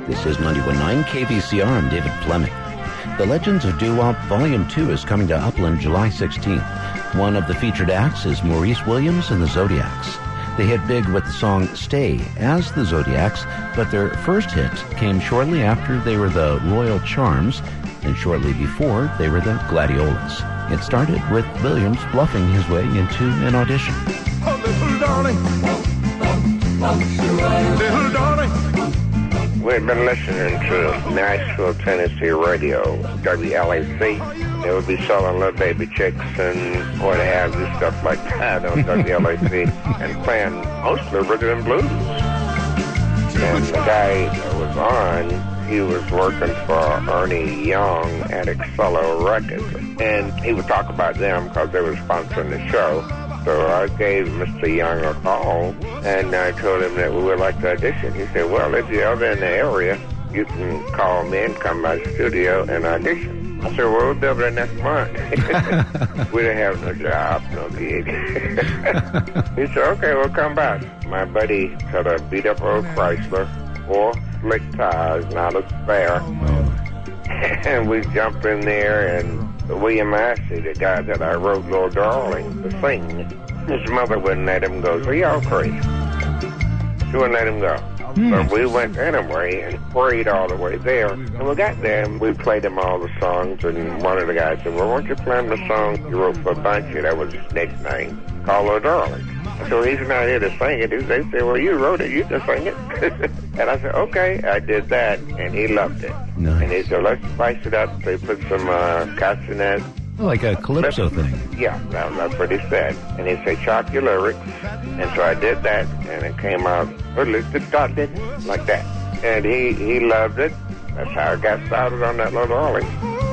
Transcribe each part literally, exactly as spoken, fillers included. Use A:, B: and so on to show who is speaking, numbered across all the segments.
A: This is ninety-one point nine K V C R. I'm David Fleming. The Legends of Doo-Wop Volume two is coming to Upland July sixteenth. One of the featured acts is Maurice Williams and the Zodiacs. They hit big with the song Stay as the Zodiacs, but their first hit came shortly after they were the Royal Charms, and shortly before they were the Gladiolas. It started with Williams bluffing his way into an audition.
B: Oh, little darling, little darling.
C: We've been listening to Nashville, Tennessee radio, W L A C. They would be selling little baby chicks and what have you, stuff like that on W L A C, and playing mostly rhythm and blues. And the guy that was on, he was working for Ernie Young at Excello Records, and he would talk about them because they were sponsoring the show. So I gave Mister Young a call, and I told him that we would like to audition. He said, well, if you're ever in the area, you can call me and come by the studio and audition. I said, well, we'll be over there next month. We didn't have no job, no gig. He said, okay, we'll come by. My buddy had a beat-up old Chrysler, four slick tires, not a spare. And we jumped in there, and William Massey, the guy that I wrote Little Darling to sing, his mother wouldn't let him go, so y'all crazy. She wouldn't let him go. Mm. But we went anyway and prayed all the way there. And we got there, and we played him all the songs, and one of the guys said, well, why don't you play him the song you wrote for Bunchy? That was his nickname, called Little Darling. So he's not here to sing it. They said, well, you wrote it, you can sing it. And I said, okay. I did that, and he loved it.
A: Nice.
C: And he said, let's spice it up. They put some uh, castanets.
A: Like a calypso thing.
C: Yeah, that, that's what he said. And he said, chop your lyrics. And so I did that, and it came out like that. And he, he loved it. That's how I got started on that Little Darling.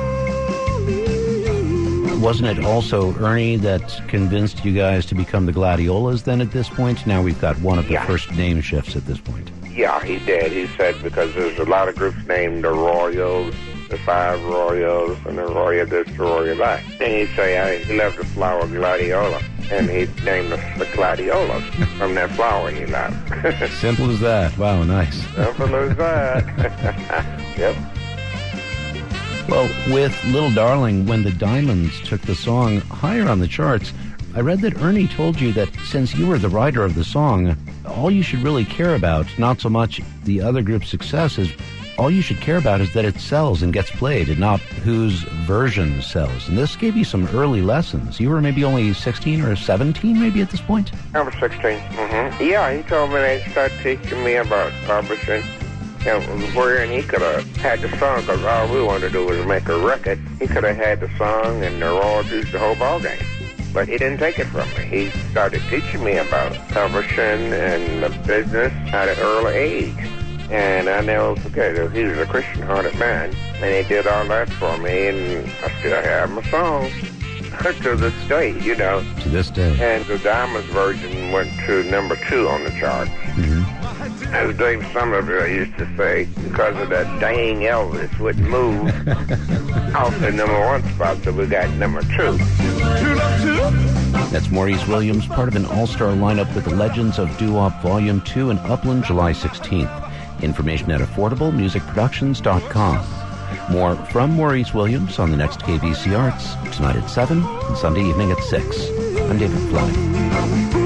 A: Wasn't it also Ernie that convinced you guys to become the Gladiolas then at this point? Now we've got one of the
C: yeah.
A: first name shifts at this point.
C: Yeah, he did. He said because there's a lot of groups named the Royals, the Five Royals, and the Royal this, the Royal that. And he'd say I, he loved the flower Gladiola, and he named the, the Gladiolas from that flower he loved.
A: Simple as that. Wow, nice.
C: Simple as that. Yep.
A: Well, with Little Darling, when the Diamonds took the song higher on the charts, I read that Ernie told you that since you were the writer of the song, all you should really care about, not so much the other group's success, is all you should care about is that it sells and gets played and not whose version sells. And this gave you some early lessons. You were maybe only sixteen or seventeen maybe at this point?
C: I was sixteen. Mm-hmm. Yeah, he told me they started teaching me about publishing. And where and he could have had the song, because all we wanted to do was make a record. He could have had the song and the royalties, the whole ball game. But he didn't take it from me. He started teaching me about publishing and the business at an early age. And I never forget it. He was a Christian-hearted man, and he did all that for me, and I still have my songs to this day, you know.
A: To this day.
C: And the Diamonds version went to number two on the chart.
A: Mm-hmm.
C: As Dave Somerville used to say, because of that dang Elvis wouldn't move off the number one spot, so we got number two.
A: That's Maurice Williams, part of an all-star lineup with the Legends of Doo-Wop Volume two in Upland, July sixteenth. Information at affordable music productions dot com. More from Maurice Williams on the next K V C Arts, tonight at seven and Sunday evening at six. I'm David Fleming.